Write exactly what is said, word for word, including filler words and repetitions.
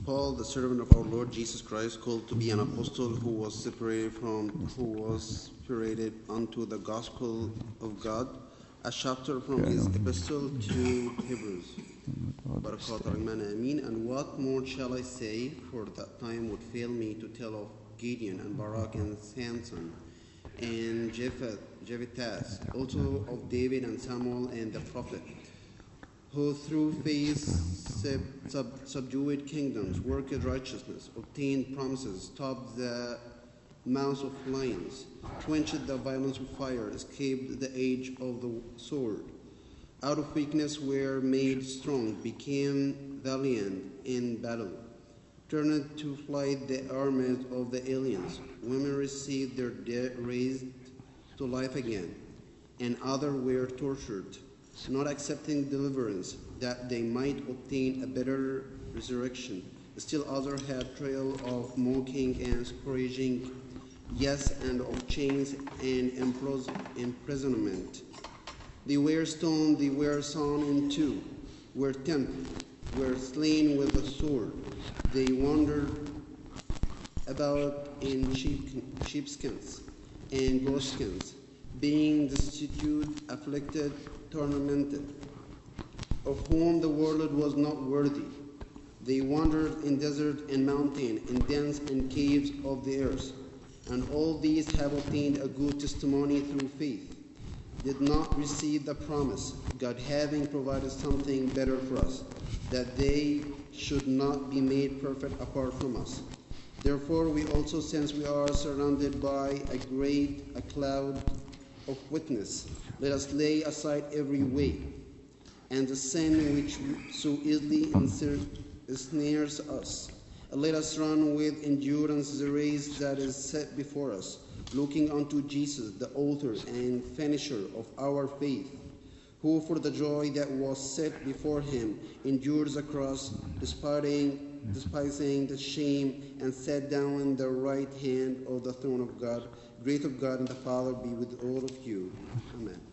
Paul, the servant of our Lord Jesus Christ, called to be an apostle, who was separated from, who was separated unto the gospel of God, a chapter from his epistle to Hebrews. Barakat Rahman Amin. And what more shall I say? For that time would fail me to tell of Gideon and Barak and Samson and Jephthah, Jephthah, also of David and Samuel and the prophet, who through faith sub, sub, subdued kingdoms, worked righteousness, obtained promises, stopped the mouths of lions, quenched the violence of fire, escaped the edge of the sword. Out of weakness were made strong, became valiant in battle, turned to flight the armies of the aliens. Women received their dead raised to life again, and others were tortured, not accepting deliverance, that they might obtain a better resurrection. Still others had trial of mocking and scourging, yes, and of chains and imprisonment. They were stoned, they were sawn in two, were tempted, were slain with a sword. They wandered about in sheep, sheepskins and goatskins, being destitute, afflicted, tormented, of whom the world was not worthy. They wandered in desert and mountain, in dens and caves of the earth. And all these have obtained a good testimony through faith, did not receive the promise, God having provided something better for us, that they should not be made perfect apart from us. Therefore we also, since we are surrounded by a great a cloud of witness, let us lay aside every weight and the sin which so easily ensnares us. And let us run with endurance the race that is set before us, looking unto Jesus, the author and finisher of our faith, who for the joy that was set before him endured the cross, despising, despising the shame, and sat down on the right hand of the throne of God. Grace of God and the Father be with all of you. Amen.